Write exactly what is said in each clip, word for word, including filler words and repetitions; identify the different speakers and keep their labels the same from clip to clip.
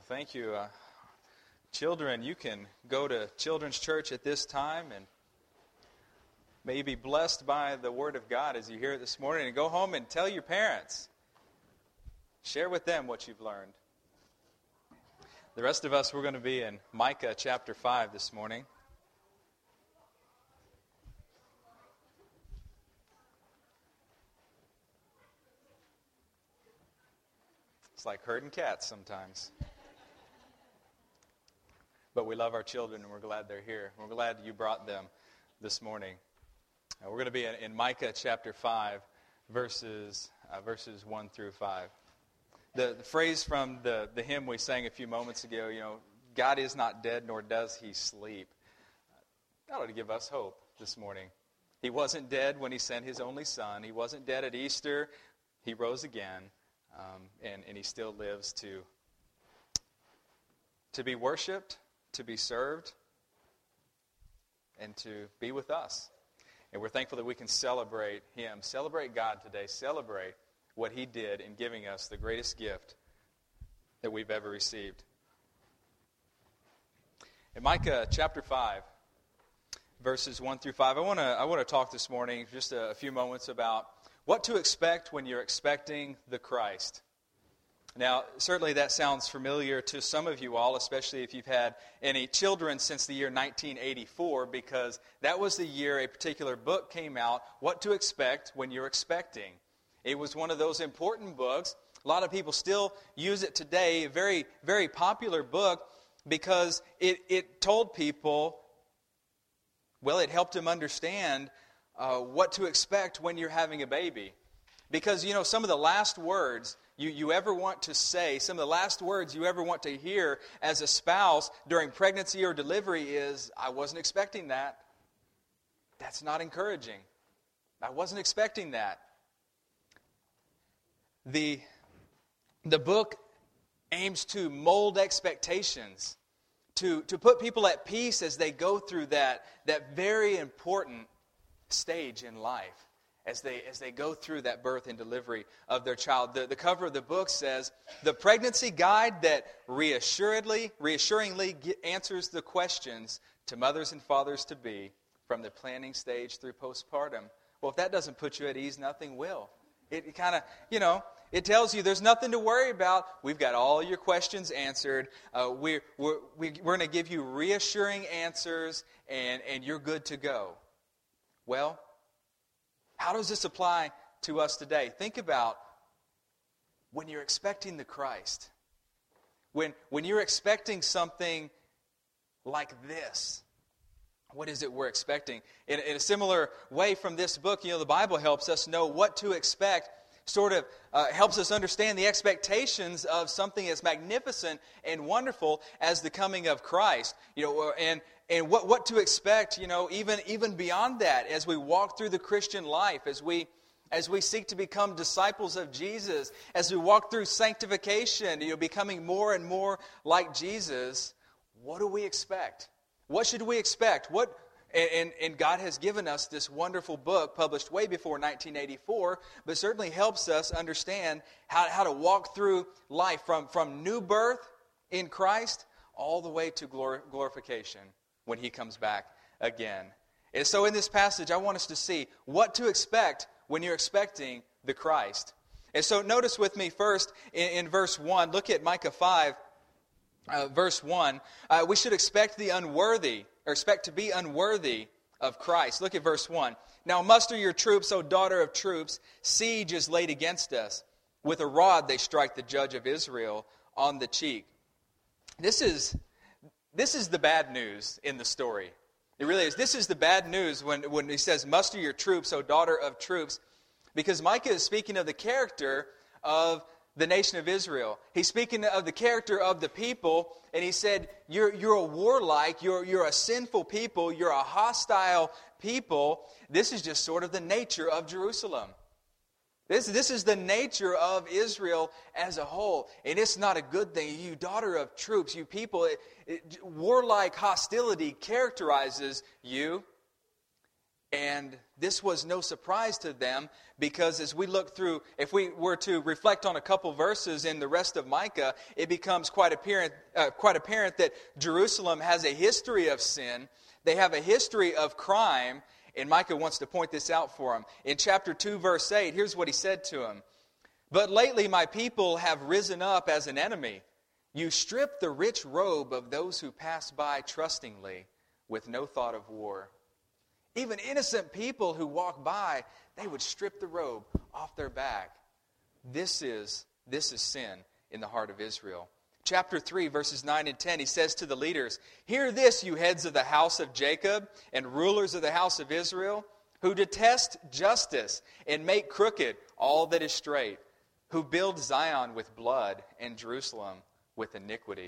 Speaker 1: Thank you. Uh, children, you can go to children's church at this time and may you be blessed by the Word of God as you hear it this morning, and go home and tell your parents. Share with them what you've learned. The rest of us, we're going to be in Micah chapter five this morning. It's like herding cats sometimes. But we love our children, and we're glad they're here. We're glad you brought them this morning. Uh, we're going to be in, in Micah chapter five, verses uh, verses one through five. The, the phrase from the, the hymn we sang a few moments ago, you know, God is not dead, nor does he sleep. That ought to give us hope this morning. He wasn't dead when he sent his only son. He wasn't dead at Easter. He rose again, um, and, and he still lives to, to be worshipped, to be served, and to be with us. And we're thankful that we can celebrate him, celebrate God today, celebrate what he did in giving us the greatest gift that we've ever received. In Micah chapter five, verses one through five, I want to I want to talk this morning just a, a few moments about what to expect when you're expecting the Christ. Now, certainly that sounds familiar to some of you all, especially if you've had any children since the year nineteen eighty-four, because that was the year a particular book came out, What to Expect When You're Expecting. It was one of those important books. A lot of people still use it today, a very, very popular book, because it, it told people, well, it helped them understand uh, what to expect when you're having a baby. Because, you know, some of the last words you, you ever want to say, some of the last words you ever want to hear as a spouse during pregnancy or delivery is, I wasn't expecting that. That's not encouraging. I wasn't expecting that. The, the book aims to mold expectations, to, to put people at peace as they go through that, that very important stage in life, as they as they go through that birth and delivery of their child. The, the cover of the book says, the pregnancy guide that reassuredly, reassuringly get, answers the questions to mothers and fathers-to-be from the planning stage through postpartum. Well, if that doesn't put you at ease, nothing will. It, it kind of, you know, it tells you there's nothing to worry about. We've got all your questions answered. Uh, we're we're, we're going to give you reassuring answers, and, and you're good to go. Well, how does this apply to us today? Think about when you're expecting the Christ. When, when you're expecting something like this. What is it we're expecting? In, in a similar way from this book, you know, the Bible helps us know what to expect, sort of uh, helps us understand the expectations of something as magnificent and wonderful as the coming of Christ. You know, and and what, what to expect, you know, even even beyond that, as we walk through the Christian life, as we as we seek to become disciples of Jesus, as we walk through sanctification, you know, becoming more and more like Jesus. What do we expect? What should we expect? What and, and God has given us this wonderful book published way before nineteen eighty-four, but certainly helps us understand how, how to walk through life from, from new birth in Christ all the way to glor- glorification when He comes back again. And so in this passage, I want us to see what to expect when you're expecting the Christ. And so notice with me first in, in verse one, look at Micah five. Uh, verse one, uh, we should expect the unworthy, or expect to be unworthy of Christ. Look at verse one. Now muster your troops, O daughter of troops. Siege is laid against us. With a rod they strike the judge of Israel on the cheek. This is, this is the bad news in the story. It really is. This is the bad news when, when he says, muster your troops, O daughter of troops. Because Micah is speaking of the character of the nation of Israel. He's speaking of the character of the people, and he said, you're, you're a warlike, you're, you're a sinful people, you're a hostile people. This is just sort of the nature of Jerusalem. This, this is the nature of Israel as a whole, and it's not a good thing. You daughter of troops, you people, it, it, warlike hostility characterizes you. And this was no surprise to them, because as we look through, if we were to reflect on a couple verses in the rest of Micah, it becomes quite apparent, uh, quite apparent that Jerusalem has a history of sin. They have a history of crime, and Micah wants to point this out for them. In chapter two, verse eight, here's what he said to them. But lately my people have risen up as an enemy. You strip the rich robe of those who pass by trustingly, with no thought of war. Even innocent people who walk by, they would strip the robe off their back. This is, this is sin in the heart of Israel. Chapter three, verses nine and ten, he says to the leaders, Hear this, you heads of the house of Jacob and rulers of the house of Israel, who detest justice and make crooked all that is straight, who build Zion with blood and Jerusalem with iniquity.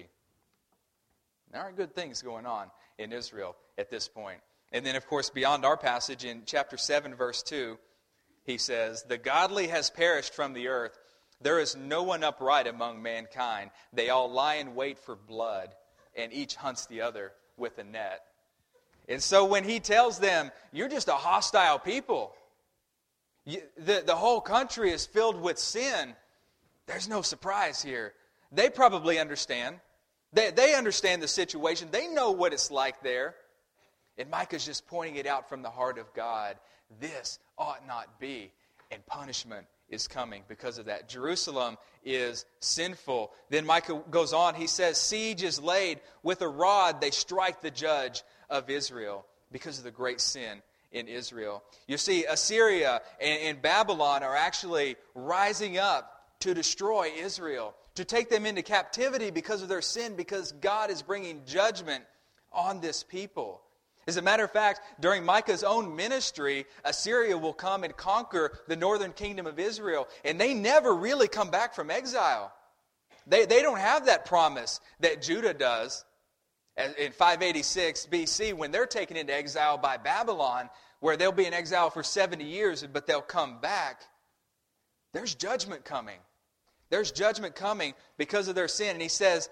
Speaker 1: There aren't good things going on in Israel at this point. And then, of course, beyond our passage in chapter seven, verse two, he says, The godly has perished from the earth. There is no one upright among mankind. They all lie in wait for blood, and each hunts the other with a net. And so when he tells them, you're just a hostile people, you, the, the whole country is filled with sin, there's no surprise here. They probably understand. They, they understand the situation. They know what it's like there. And Micah's just pointing it out from the heart of God. This ought not be. And punishment is coming because of that. Jerusalem is sinful. Then Micah goes on. He says, Siege is laid. With a rod they strike the judge of Israel because of the great sin in Israel. You see, Assyria and, and Babylon are actually rising up to destroy Israel, to take them into captivity because of their sin, because God is bringing judgment on this people. As a matter of fact, during Micah's own ministry, Assyria will come and conquer the northern kingdom of Israel, and they never really come back from exile. They, they don't have that promise that Judah does in five eighty-six B C when they're taken into exile by Babylon, where they'll be in exile for seventy years, but they'll come back. There's judgment coming. There's judgment coming because of their sin. And he says,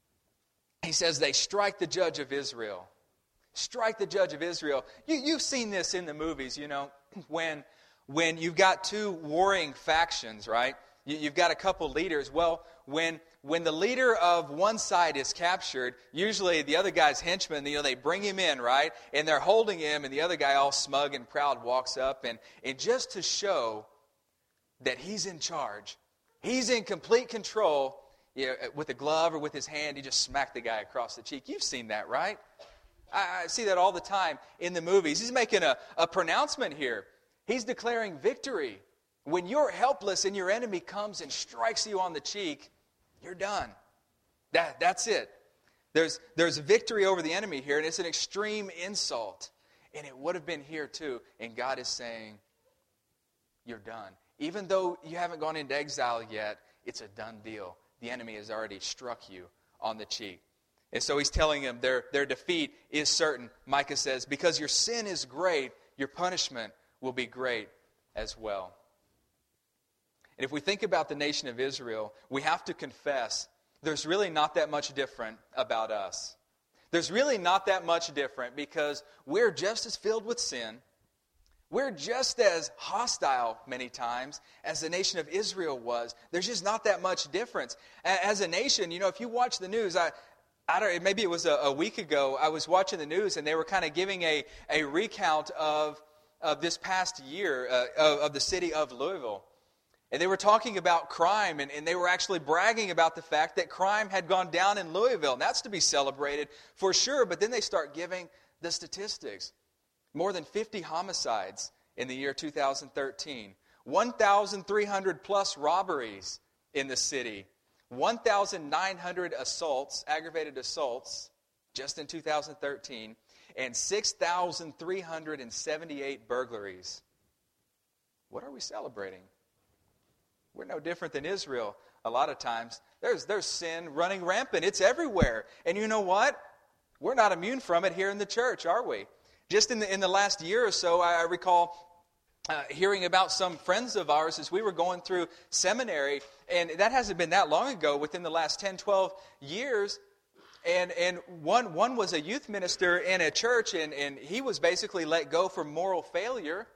Speaker 1: he says they strike the judge of Israel. Strike the judge of Israel. You, you've seen this in the movies, you know, when, when you've got two warring factions, right? You, you've got a couple leaders. Well, when, when the leader of one side is captured, usually the other guy's henchman, you know, they bring him in, right? And they're holding him, and the other guy all smug and proud walks up. And, and just to show that he's in charge, he's in complete control, you know, with a glove or with his hand, he just smacked the guy across the cheek. You've seen that, right? I, I see that all the time in the movies. He's making a, a pronouncement here. He's declaring victory. When you're helpless and your enemy comes and strikes you on the cheek, you're done. That, that's it. There's, there's victory over the enemy here, and it's an extreme insult. And it would have been here too. And God is saying, you're done. Even though you haven't gone into exile yet, it's a done deal. The enemy has already struck you on the cheek. And so he's telling them their, their defeat is certain. Micah says, because your sin is great, your punishment will be great as well. And if we think about the nation of Israel, we have to confess there's really not that much different about us. There's really not that much different because we're just as filled with sin. We're just as hostile many times as the nation of Israel was. There's just not that much difference. As a nation, you know, if you watch the news, I, I don't. Maybe it was a, a week ago, I was watching the news and they were kind of giving a, a recount of, of this past year uh, of, of the city of Louisville. And they were talking about crime, and, and they were actually bragging about the fact that crime had gone down in Louisville. And that's to be celebrated for sure, but then they start giving the statistics. More than fifty homicides in the year two thousand thirteen. one thousand three hundred plus robberies in the city. one thousand nine hundred assaults, aggravated assaults, just in two thousand thirteen. And six thousand three hundred seventy-eight burglaries. What are we celebrating? We're no different than Israel a lot of times. There's, there's sin running rampant. It's everywhere. And you know what? We're not immune from it here in the church, are we? Just in the in the last year or so, I, I recall uh, hearing about some friends of ours as we were going through seminary, and that hasn't been that long ago, within the last ten, twelve years, And and one one was a youth minister in a church, and, and he was basically let go for moral failure.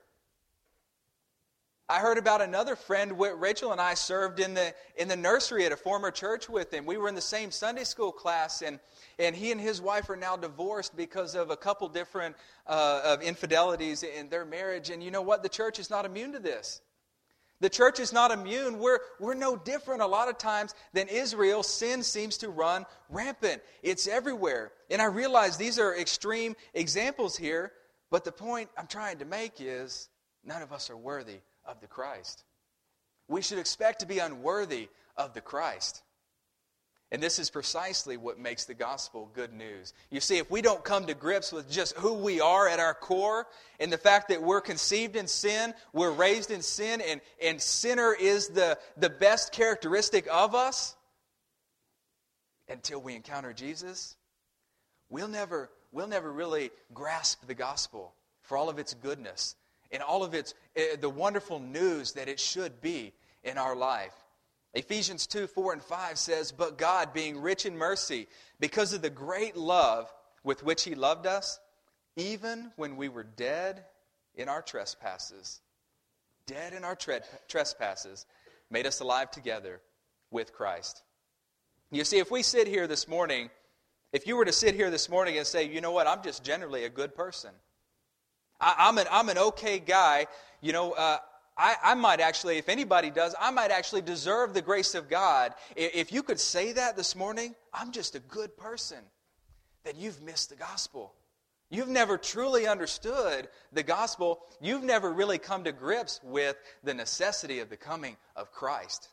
Speaker 1: I heard about another friend. Rachel and I served in the in the nursery at a former church with him. We were in the same Sunday school class, and, and he and his wife are now divorced because of a couple different uh, of infidelities in their marriage. And you know what? The church is not immune to this. The church is not immune. We're, we're no different a lot of times than Israel. Sin seems to run rampant. It's everywhere. And I realize these are extreme examples here, but the point I'm trying to make is none of us are worthy of the Christ. We should expect to be unworthy of the Christ. And this is precisely what makes the gospel good news. You see, if we don't come to grips with just who we are at our core, and the fact that we're conceived in sin, we're raised in sin, and, and sinner is the, the best characteristic of us, until we encounter Jesus, we'll never, we'll never really grasp the gospel for all of its goodness and all of its uh, the wonderful news that it should be in our life. Ephesians two, four, and five says, "But God, being rich in mercy, because of the great love with which He loved us, even when we were dead in our trespasses, dead in our tre- trespasses, made us alive together with Christ." You see, if we sit here this morning, if you were to sit here this morning and say, you know what, I'm just generally a good person. I, I'm an I'm an okay guy, you know, uh, I, I might actually, if anybody does, I might actually deserve the grace of God. If you could say that this morning, I'm just a good person, then you've missed the gospel. You've never truly understood the gospel. You've never really come to grips with the necessity of the coming of Christ.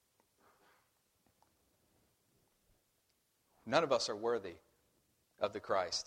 Speaker 1: None of us are worthy of the Christ.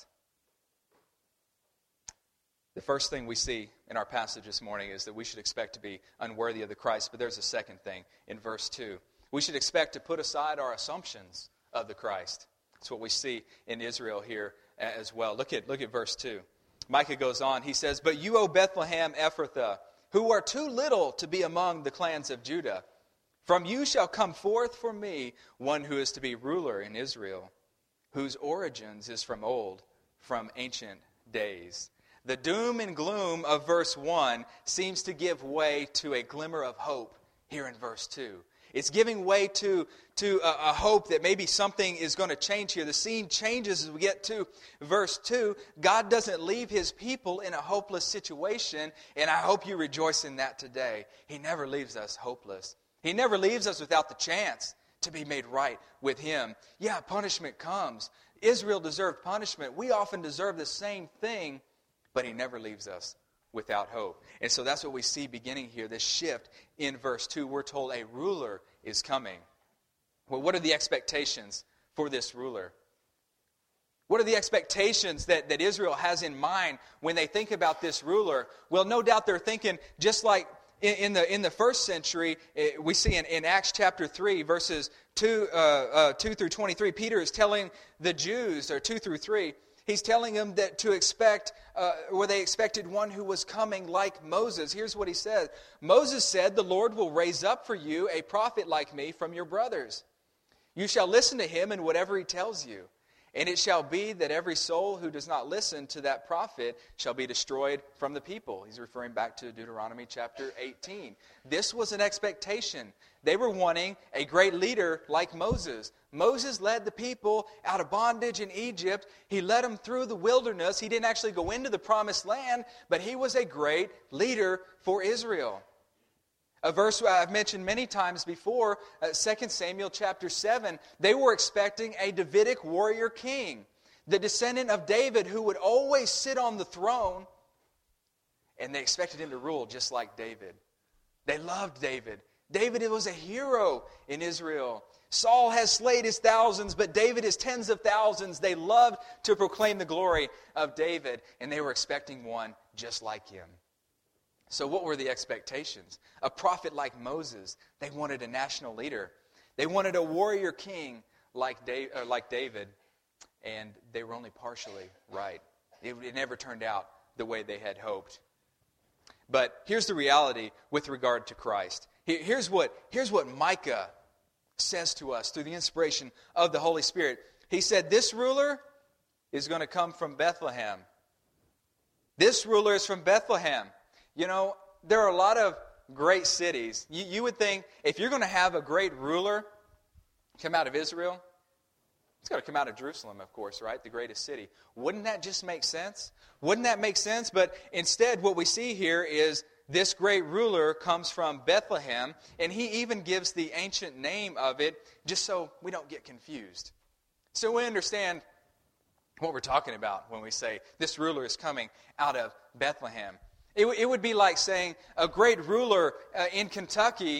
Speaker 1: The first thing we see in our passage this morning is that we should expect to be unworthy of the Christ. But there's a second thing in verse two. We should expect to put aside our assumptions of the Christ. That's what we see in Israel here as well. Look at, look at verse two. Micah goes on. He says, "But you, O Bethlehem Ephrathah, who are too little to be among the clans of Judah, from you shall come forth for me one who is to be ruler in Israel, whose origins is from old, from ancient days." The doom and gloom of verse one seems to give way to a glimmer of hope here in verse two. It's giving way to, to a, a hope that maybe something is going to change here. The scene changes as we get to verse two. God doesn't leave His people in a hopeless situation, and I hope you rejoice in that today. He never leaves us hopeless. He never leaves us without the chance to be made right with Him. Yeah, punishment comes. Israel deserved punishment. We often deserve the same thing, but He never leaves us without hope. And so that's what we see beginning here, this shift in verse two. We're told a ruler is coming. Well, what are the expectations for this ruler? What are the expectations that, that Israel has in mind when they think about this ruler? Well, no doubt they're thinking just like in, in the in the first century, we see in, in Acts chapter three, verses two, uh, uh, two through twenty-three, Peter is telling the Jews, or two through three, he's telling them that to expect, uh, where they expected one who was coming like Moses. Here's what he said. Moses said, "The Lord will raise up for you a prophet like me from your brothers. You shall listen to him in whatever he tells you. And it shall be that every soul who does not listen to that prophet shall be destroyed from the people." He's referring back to Deuteronomy chapter eighteen. This was an expectation. They were wanting a great leader like Moses. Moses led the people out of bondage in Egypt. He led them through the wilderness. He didn't actually go into the promised land, but he was a great leader for Israel. A verse I've mentioned many times before, uh, Second Samuel chapter seven, they were expecting a Davidic warrior king, the descendant of David who would always sit on the throne, and they expected him to rule just like David. They loved David. David was a hero in Israel. Saul has slayed his thousands, but David his tens of thousands. They loved to proclaim the glory of David, and they were expecting one just like him. So what were the expectations? A prophet like Moses. They wanted a national leader. They wanted a warrior king like David, and they were only partially right. It, it never turned out the way they had hoped. But here's the reality with regard to Christ. Here's what, here's what Micah says to us through the inspiration of the Holy Spirit. He said, this ruler is going to come from Bethlehem. This ruler is from Bethlehem. You know, there are a lot of great cities. You, you would think if you're going to have a great ruler come out of Israel, it's got to come out of Jerusalem, of course, right? The greatest city. Wouldn't that just make sense? Wouldn't that make sense? But instead, what we see here is this great ruler comes from Bethlehem, and he even gives the ancient name of it just so we don't get confused. So we understand what we're talking about when we say this ruler is coming out of Bethlehem. It, w- it would be like saying a great ruler uh, in Kentucky.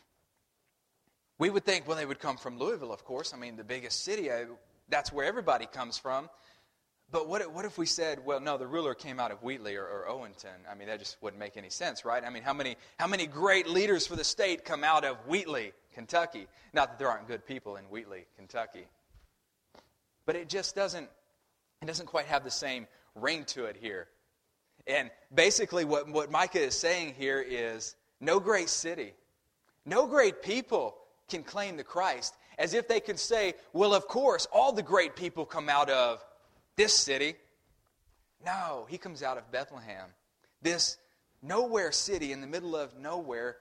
Speaker 1: We would think, well, they would come from Louisville, of course. I mean, the biggest city, uh, that's where everybody comes from. But what if, what if we said, well, no, the ruler came out of Wheatley or, or Owenton? I mean, that just wouldn't make any sense, right? I mean, how many how many great leaders for the state come out of Wheatley, Kentucky? Not that there aren't good people in Wheatley, Kentucky. But it just doesn't, it doesn't quite have the same ring to it here. And basically what, what Micah is saying here is, no great city, no great people can claim the Christ, as if they could say, well, of course, all the great people come out of this city. No, he comes out of Bethlehem, this nowhere city in the middle of nowhere.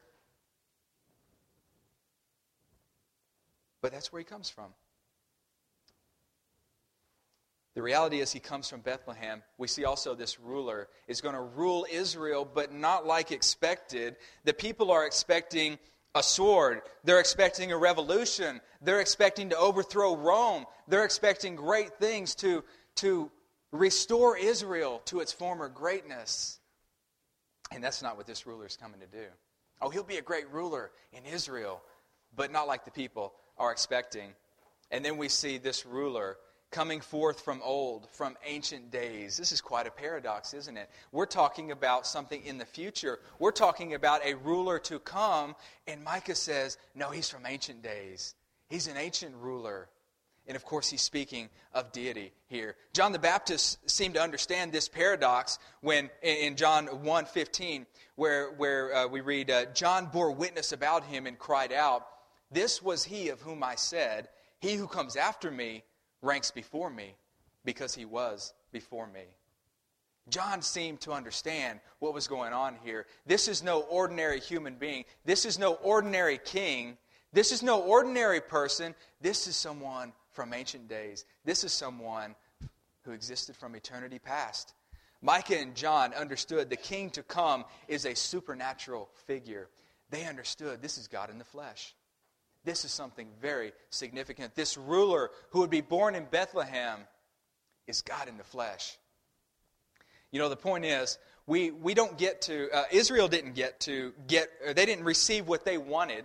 Speaker 1: But that's where he comes from. The reality is he comes from Bethlehem. We see also this ruler is going to rule Israel, but not like expected. The people are expecting a sword. They're expecting a revolution. They're expecting to overthrow Rome. They're expecting great things to, to restore Israel to its former greatness. And that's not what this ruler is coming to do. Oh, he'll be a great ruler in Israel, but not like the people are expecting. And then we see this ruler coming forth from old, from ancient days. This is quite a paradox, isn't it? We're talking about something in the future. We're talking about a ruler to come, and Micah says, no, he's from ancient days. He's an ancient ruler. And of course, he's speaking of deity here. John the Baptist seemed to understand this paradox when, in John one fifteen, where, where uh, we read, uh, John bore witness about him and cried out, this was he of whom I said, he who comes after me ranks before me, because he was before me. John seemed to understand what was going on here. This is no ordinary human being. This is no ordinary king. This is no ordinary person. This is someone from ancient days. This is someone who existed from eternity past. Micah and John understood the king to come is a supernatural figure. They understood this is God in the flesh. This is something very significant. This ruler who would be born in Bethlehem is God in the flesh. You know, the point is, we, we don't get to, uh, Israel didn't get to get, or they didn't receive what they wanted.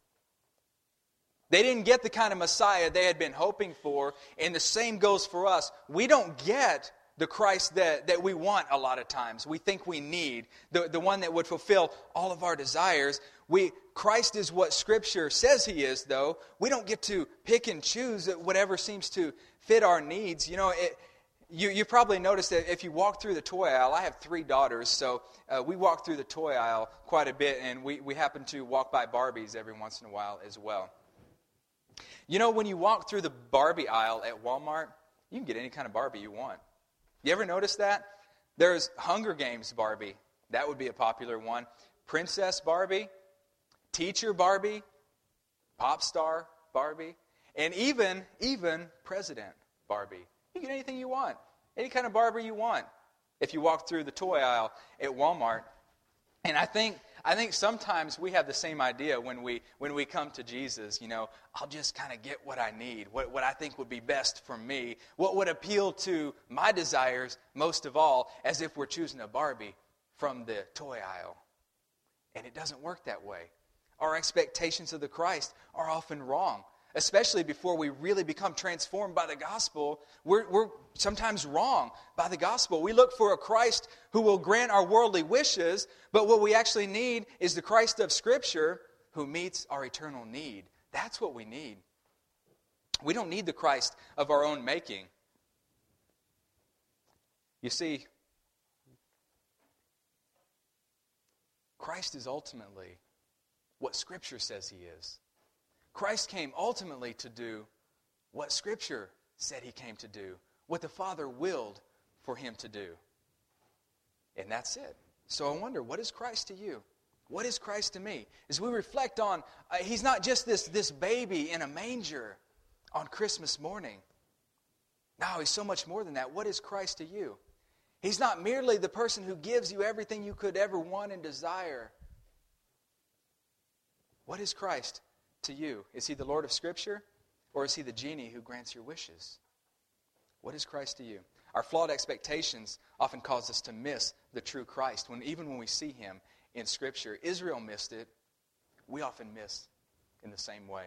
Speaker 1: They didn't get the kind of Messiah they had been hoping for, and the same goes for us. We don't get the Christ that, that we want a lot of times. We think we need, the, the one that would fulfill all of our desires. We Christ is what Scripture says He is, though. We don't get to pick and choose whatever seems to fit our needs. You know, it, you, you probably noticed that if you walk through the toy aisle, I have three daughters, so uh, we walk through the toy aisle quite a bit, and we, we happen to walk by Barbies every once in a while as well. You know, when you walk through the Barbie aisle at Walmart, you can get any kind of Barbie you want. You ever notice that? There's Hunger Games Barbie. That would be a popular one. Princess Barbie, Teacher Barbie, Pop Star Barbie, and even, even President Barbie. You get anything you want. Any kind of Barbie you want if you walk through the toy aisle at Walmart. And I think I think sometimes we have the same idea when we when we come to Jesus. You know, I'll just kind of get what I need, what, what I think would be best for me, what would appeal to my desires most of all, as if we're choosing a Barbie from the toy aisle. And it doesn't work that way. Our expectations of the Christ are often wrong, especially before we really become transformed by the gospel. We're, we're sometimes wrong by the gospel. We look for a Christ who will grant our worldly wishes, but what we actually need is the Christ of Scripture who meets our eternal need. That's what we need. We don't need the Christ of our own making. You see, Christ is ultimately what Scripture says He is. Christ came ultimately to do what Scripture said he came to do, what the Father willed for him to do. And that's it. So I wonder, what is Christ to you? What is Christ to me? As we reflect on, uh, he's not just this, this baby in a manger on Christmas morning. No, he's so much more than that. What is Christ to you? He's not merely the person who gives you everything you could ever want and desire. What is Christ to you? Is he the Lord of Scripture? Or is he the genie who grants your wishes? What is Christ to you? Our flawed expectations often cause us to miss the true Christ, when even when we see him in Scripture. Israel missed it. We often miss in the same way.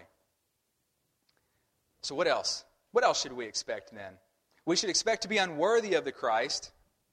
Speaker 1: So what else? What else should we expect then? We should expect to be unworthy of the Christ.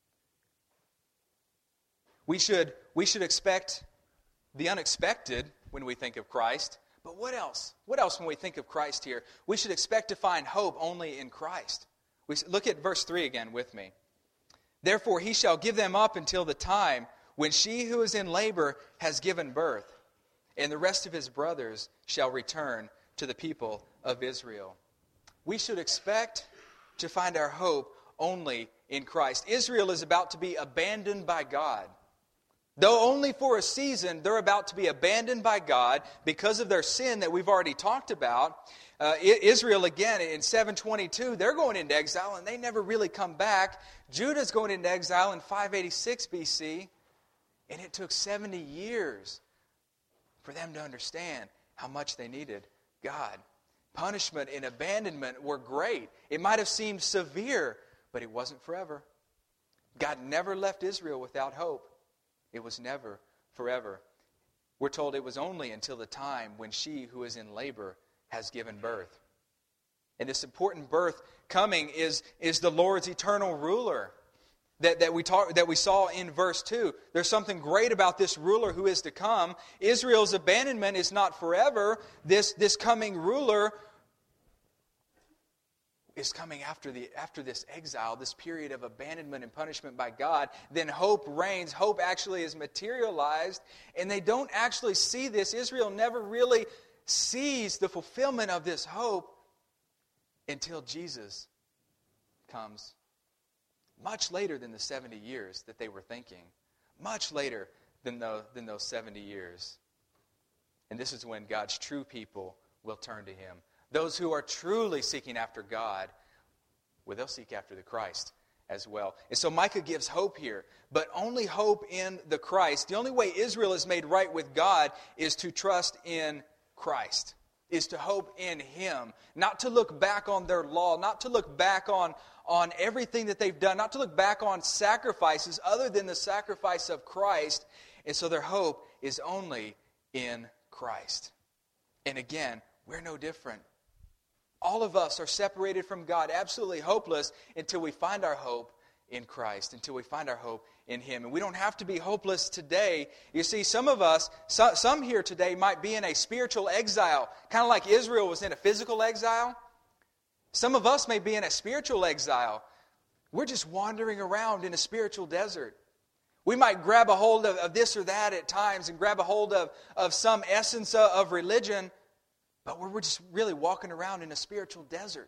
Speaker 1: We should, we should expect the unexpected when we think of Christ. But what else? What else when we think of Christ here? We should expect to find hope only in Christ. We look at verse three again with me. Therefore he shall give them up until the time when she who is in labor has given birth, and the rest of his brothers shall return to the people of Israel. We should expect to find our hope only in Christ. Israel is about to be abandoned by God. Though only for a season, they're about to be abandoned by God because of their sin that we've already talked about. Uh, Israel, again, in seven twenty-two, they're going into exile and they never really come back. Judah's going into exile in five eighty-six B C, and it took seventy years for them to understand how much they needed God. Punishment and abandonment were great. It might have seemed severe, but it wasn't forever. God never left Israel without hope. It was never forever. We're told it was only until the time when she who is in labor has given birth. And this important birth coming is, is the Lord's eternal ruler that, that, we talk, that we saw in verse two. There's something great about this ruler who is to come. Israel's abandonment is not forever. This, this coming ruler is coming after the after this exile, this period of abandonment and punishment by God. Then hope reigns. Hope actually is materialized, and they don't actually see this. Israel never really sees the fulfillment of this hope until Jesus comes. Much later than the seventy years that they were thinking. Much later than, the, than those seventy years. And this is when God's true people will turn to him. Those who are truly seeking after God, well, they'll seek after the Christ as well. And so Micah gives hope here, but only hope in the Christ. The only way Israel is made right with God is to trust in Christ, is to hope in him, not to look back on their law, not to look back on, on everything that they've done, not to look back on sacrifices other than the sacrifice of Christ. And so their hope is only in Christ. And again, we're no different. All of us are separated from God, absolutely hopeless, until we find our hope in Christ, until we find our hope in him. And we don't have to be hopeless today. You see, some of us, so, some here today might be in a spiritual exile, kind of like Israel was in a physical exile. Some of us may be in a spiritual exile. We're just wandering around in a spiritual desert. We might grab a hold of, of this or that at times and grab a hold of, of some essence of, of religion, but we're just really walking around in a spiritual desert.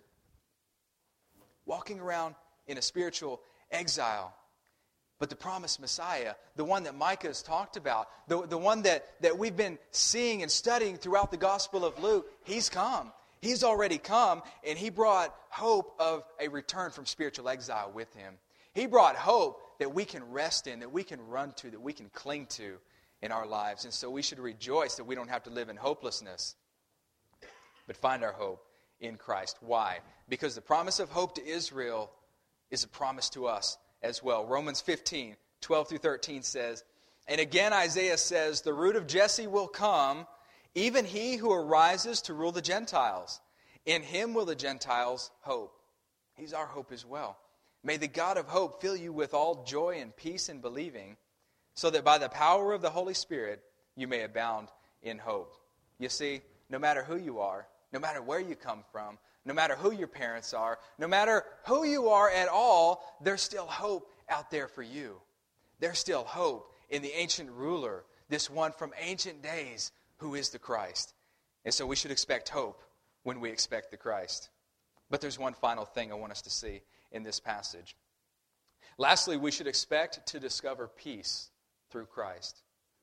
Speaker 1: Walking around in a spiritual exile. But the promised Messiah, the one that Micah has talked about, the, the one that, that we've been seeing and studying throughout the Gospel of Luke, he's come. He's already come, and he brought hope of a return from spiritual exile with him. He brought hope that we can rest in, that we can run to, that we can cling to in our lives. And so we should rejoice that we don't have to live in hopelessness, but find our hope in Christ. Why? Because the promise of hope to Israel is a promise to us as well. Romans fifteen, twelve through thirteen says, and again Isaiah says, the root of Jesse will come, even he who arises to rule the Gentiles. In him will the Gentiles hope. He's our hope as well. May the God of hope fill you with all joy and peace in believing, so that by the power of the Holy Spirit you may abound in hope. You see, no matter who you are, no matter where you come from, no matter who your parents are, no matter who you are at all, there's still hope out there for you. There's still hope in the ancient ruler, this one from ancient days who is the Christ. And so we should expect hope when we expect the Christ. But there's one final thing I want us to see in this passage. Lastly, we should expect to discover peace through Christ.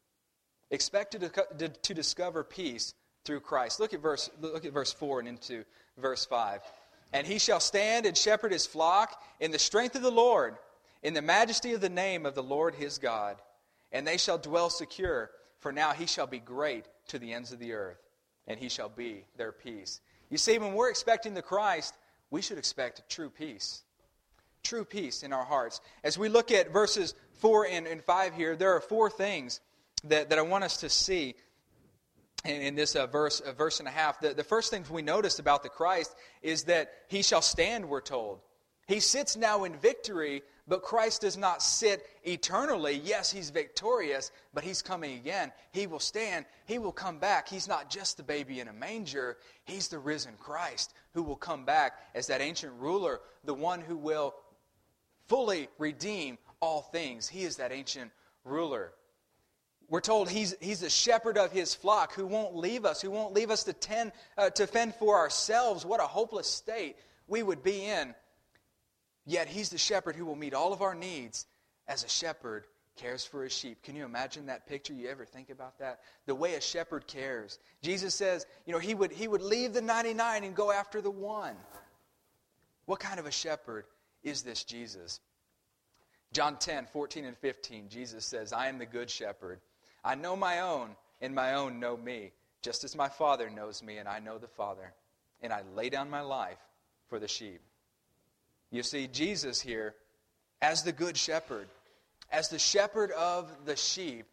Speaker 1: Expect to, to, to discover peace through Christ. Look at verse look at verse four and into verse five. And he shall stand and shepherd his flock in the strength of the Lord, in the majesty of the name of the Lord his God. And they shall dwell secure, for now he shall be great to the ends of the earth, and he shall be their peace. You see, when we're expecting the Christ, we should expect true peace. True peace in our hearts. As we look at verses four and, and five here, there are four things that, that I want us to see in, in this uh, verse, a verse and a half. The, the first thing we notice about the Christ is that he shall stand, we're told. He sits now in victory, but Christ does not sit eternally. Yes, he's victorious, but he's coming again. He will stand. He will come back. He's not just the baby in a manger. He's the risen Christ who will come back as that ancient ruler, the one who will fully redeem all things. He is that ancient ruler. We're told he's, he's the shepherd of his flock who won't leave us, who won't leave us to, tend, uh, to fend for ourselves. What a hopeless state we would be in. Yet he's the shepherd who will meet all of our needs as a shepherd cares for his sheep. Can you imagine that picture? You ever think about that? The way a shepherd cares. Jesus says, you know, he would, he would leave the ninety-nine and go after the one. What kind of a shepherd is this Jesus? John ten, fourteen and fifteen, Jesus says, I am the good shepherd. I know my own, and my own know me, just as my Father knows me, and I know the Father. And I lay down my life for the sheep. You see, Jesus here, as the good shepherd, as the shepherd of the sheep,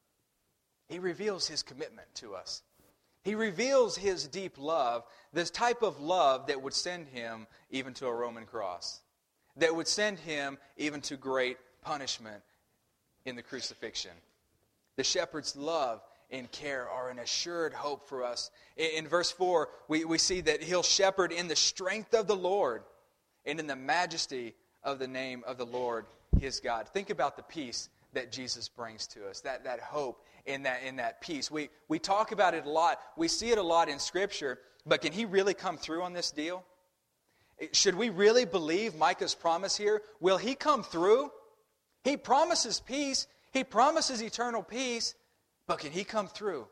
Speaker 1: he reveals his commitment to us. He reveals his deep love, this type of love that would send him even to a Roman cross, that would send him even to great punishment in the crucifixion. The shepherd's love and care are an assured hope for us. In, in verse four, we, we see that he'll shepherd in the strength of the Lord, and in the majesty of the name of the Lord, his God. Think about the peace that Jesus brings to us, that, that hope in that, in that peace. We, we talk about it a lot. We see it a lot in Scripture, but can he really come through on this deal? Should we really believe Micah's promise here? Will he come through? He promises peace. He promises eternal peace, but can he come through?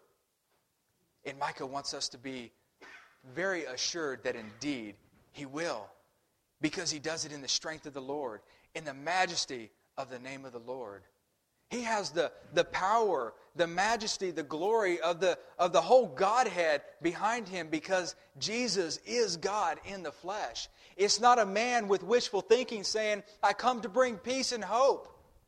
Speaker 1: And Micah wants us to be very assured that indeed he will, because he does it in the strength of the Lord, in the majesty of the name of the Lord. He has the, the power, the majesty, the glory of the, of the whole Godhead behind him, because Jesus is God in the flesh. It's not a man with wishful thinking saying, I come to bring peace and hope.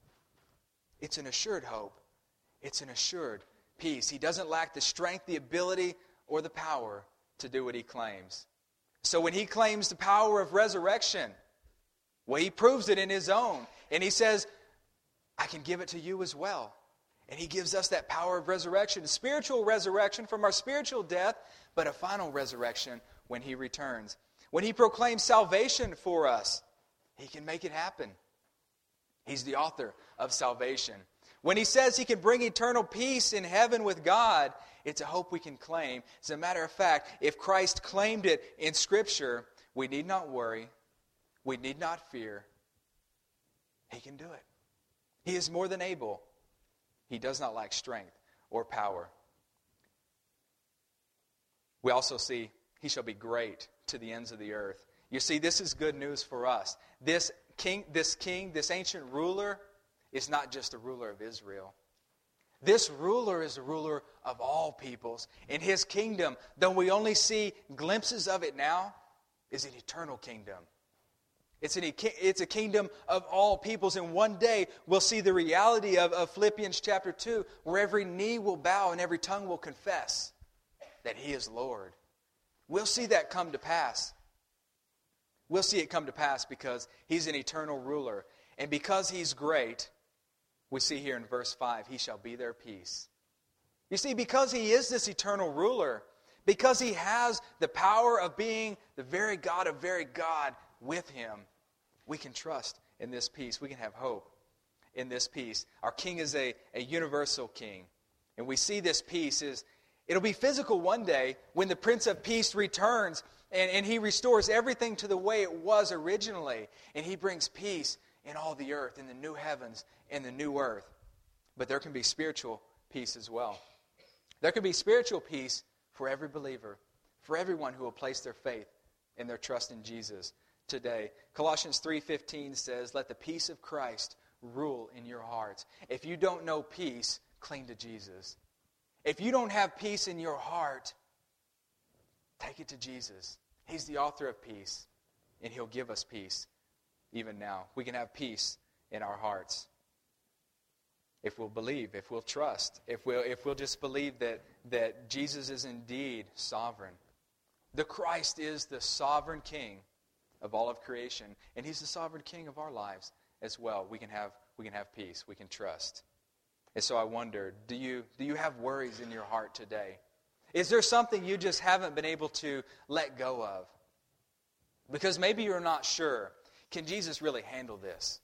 Speaker 1: It's an assured hope. It's an assured peace. He doesn't lack the strength, the ability, or the power to do what he claims. So when he claims the power of resurrection, well, he proves it in his own. And he says, I can give it to you as well. And he gives us that power of resurrection, spiritual resurrection from our spiritual death, but a final resurrection when he returns. When he proclaims salvation for us, he can make it happen. He's the author of salvation. When he says he can bring eternal peace in heaven with God, it's a hope we can claim. As a matter of fact, if Christ claimed it in Scripture, we need not worry. We need not fear. He can do it. He is more than able. He does not lack strength or power. We also see he shall be great to the ends of the earth. You see, this is good news for us. This king, this king, this ancient ruler is not just a ruler of Israel. This ruler is a ruler of all peoples. And his kingdom, though we only see glimpses of it now, is an eternal kingdom. It's, an, it's a kingdom of all peoples. And one day we'll see the reality of, of Philippians chapter two, where every knee will bow and every tongue will confess that he is Lord. We'll see that come to pass. We'll see it come to pass because he's an eternal ruler. And because he's great, we see here in verse five, he shall be their peace. You see, because he is this eternal ruler, because he has the power of being the very God of very God with him, we can trust in this peace. We can have hope in this peace. Our king is a, a universal king. And we see this peace is, It'll be physical one day when the Prince of Peace returns and, and he restores everything to the way it was originally. And he brings peace in all the earth, in the new heavens and the new earth. But there can be spiritual peace as well. There can be spiritual peace for every believer, for everyone who will place their faith and their trust in Jesus today. Colossians three fifteen says, "Let the peace of Christ rule in your hearts." If you don't know peace, cling to Jesus. If you don't have peace in your heart, take it to Jesus. He's the author of peace, and He'll give us peace even now. We can have peace in our hearts if we'll believe, if we'll trust, if we'll, if we'll just believe that, that Jesus is indeed sovereign. The Christ is the sovereign King of all of creation, and He's the sovereign King of our lives as well. We can have, we can have peace. We can trust. And so I wonder, do you, do you have worries in your heart today? Is there something you just haven't been able to let go of? Because maybe you're not sure. Can Jesus really handle this?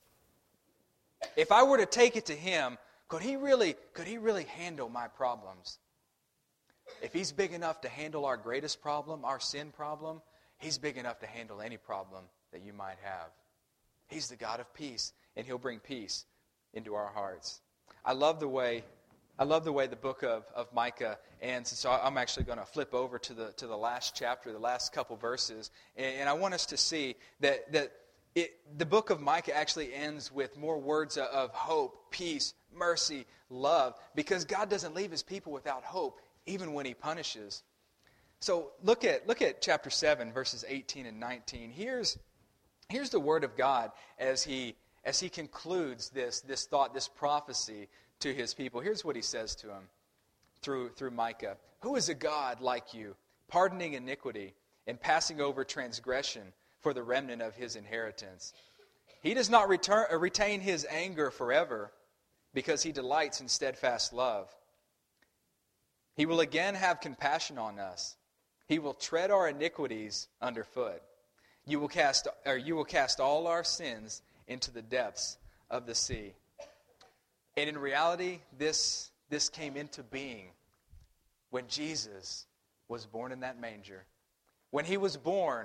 Speaker 1: If I were to take it to Him, could He really, could He really handle my problems? If He's big enough to handle our greatest problem, our sin problem, He's big enough to handle any problem that you might have. He's the God of peace, and He'll bring peace into our hearts. I love the way I love the way the book of, of Micah ends. So I'm actually going to flip over to the to the last chapter, the last couple verses, and, and I want us to see that that it, the book of Micah actually ends with more words of, of hope, peace, mercy, love, because God doesn't leave His people without hope, even when He punishes. So look at look at chapter seven, verses eighteen and nineteen. Here's here's the word of God as He as He concludes this this thought, this prophecy to His people. Here's what He says to them through, through Micah. "Who is a God like you, pardoning iniquity and passing over transgression for the remnant of His inheritance? He does not return, uh, retain His anger forever, because He delights in steadfast love. He will again have compassion on us. He will tread our iniquities underfoot. You will cast, or you will cast all our sins into the depths of the sea." And in reality, this, this came into being when Jesus was born in that manger. When He was born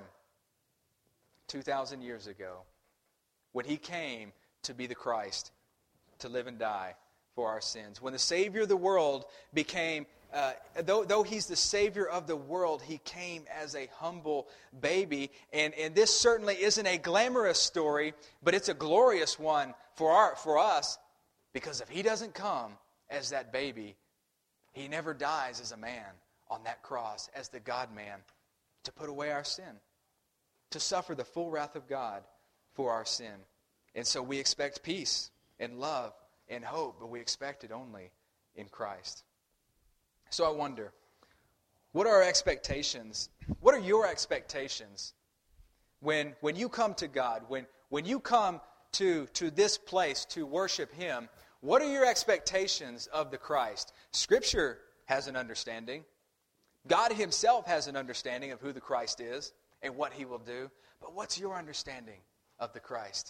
Speaker 1: two thousand years ago. When He came to be the Christ, to live and die for our sins. When the Savior of the world became, uh, though, though He's the Savior of the world, He came as a humble baby. And, and this certainly isn't a glamorous story, but it's a glorious one for our, for us. Because if He doesn't come as that baby, He never dies as a man on that cross, as the God-man, to put away our sin, to suffer the full wrath of God for our sin. And so we expect peace and love and hope, but we expect it only in Christ. So I wonder, what are our expectations? What are your expectations when, when you come to God, when, when you come to, to this place to worship Him? What are your expectations of the Christ? Scripture has an understanding. God Himself has an understanding of who the Christ is and what He will do. But what's your understanding of the Christ?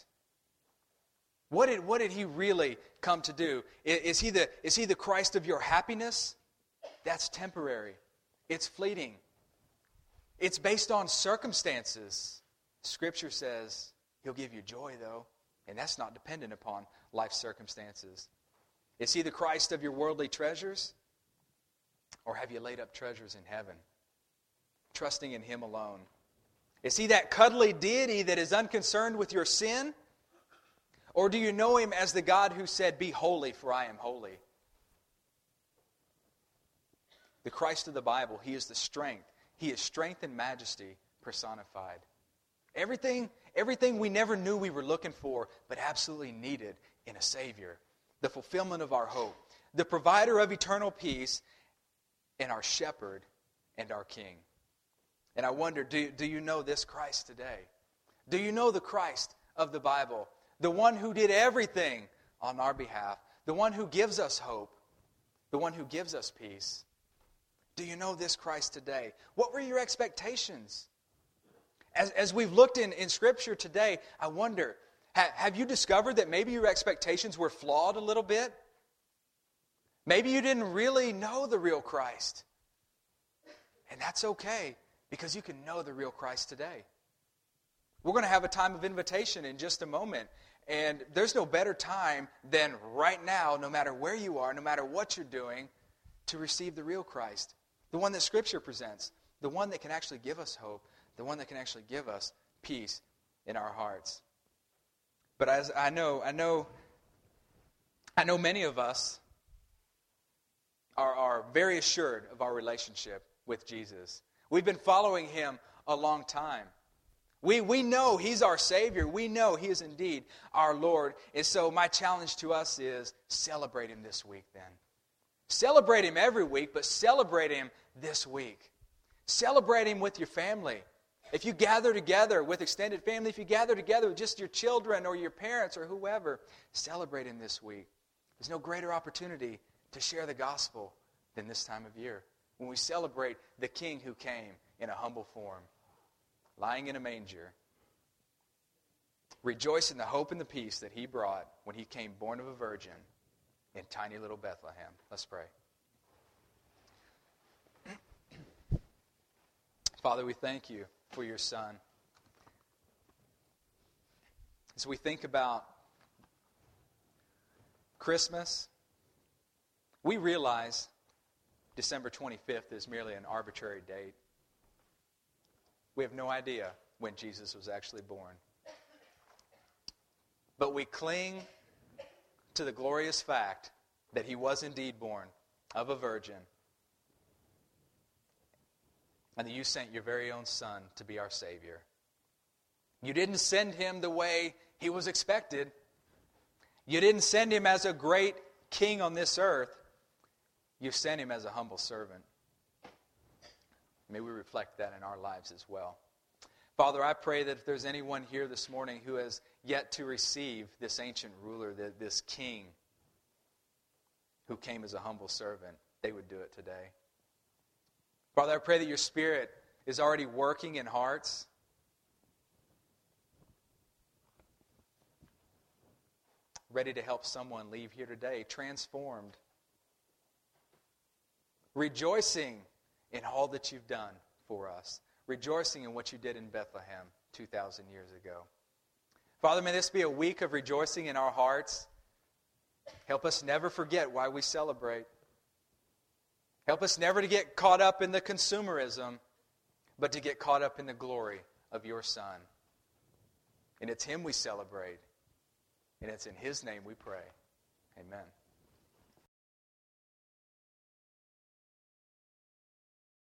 Speaker 1: What did, what did He really come to do? Is, is, he the, is He the Christ of your happiness? That's temporary. It's fleeting. It's based on circumstances. Scripture says He'll give you joy, though. And that's not dependent upon life circumstances. Is He the Christ of your worldly treasures? Or have you laid up treasures in heaven, trusting in Him alone? Is He that cuddly deity that is unconcerned with your sin? Or do you know Him as the God who said, "Be holy, for I am holy"? The Christ of the Bible, He is the strength. He is strength and majesty personified. Everything, everything we never knew we were looking for, but absolutely needed in a Savior. The fulfillment of our hope. The provider of eternal peace, and our shepherd and our King. And I wonder, do, do you know this Christ today? Do you know the Christ of the Bible? The one who did everything on our behalf. The one who gives us hope. The one who gives us peace. Do you know this Christ today? What were your expectations? As, as we've looked in, in Scripture today, I wonder, ha, have you discovered that maybe your expectations were flawed a little bit? Maybe you didn't really know the real Christ. And that's okay, because you can know the real Christ today. We're going to have a time of invitation in just a moment. And there's no better time than right now, no matter where you are, no matter what you're doing, to receive the real Christ. The one that Scripture presents. The one that can actually give us hope. The one that can actually give us peace in our hearts. But as I know, I know, I know many of us are, are very assured of our relationship with Jesus. We've been following Him a long time. We, we know He's our Savior. We know He is indeed our Lord. And so my challenge to us is celebrate Him this week then. Celebrate Him every week, but celebrate Him this week. Celebrate Him with your family. If you gather together with extended family, if you gather together with just your children or your parents or whoever, celebrate Him this week. There's no greater opportunity to share the gospel than this time of year, when we celebrate the King who came in a humble form, lying in a manger. Rejoice in the hope and the peace that He brought when He came born of a virgin in tiny little Bethlehem. Let's pray. Father, we thank You for Your Son. As we think about Christmas, we realize December twenty-fifth is merely an arbitrary date. We have no idea when Jesus was actually born. But we cling to the glorious fact that He was indeed born of a virgin, and that You sent Your very own Son to be our Savior. You didn't send Him the way He was expected. You didn't send Him as a great king on this earth. You sent Him as a humble servant. May we reflect that in our lives as well. Father, I pray that if there's anyone here this morning who has yet to receive this ancient ruler, this king who came as a humble servant, they would do it today. Father, I pray that Your Spirit is already working in hearts. Ready to help someone leave here today transformed, rejoicing in all that You've done for us, rejoicing in what You did in Bethlehem two thousand years ago. Father, may this be a week of rejoicing in our hearts. Help us never forget why we celebrate. Help us never to get caught up in the consumerism, but to get caught up in the glory of Your Son. And it's Him we celebrate. And it's in His name we pray. Amen.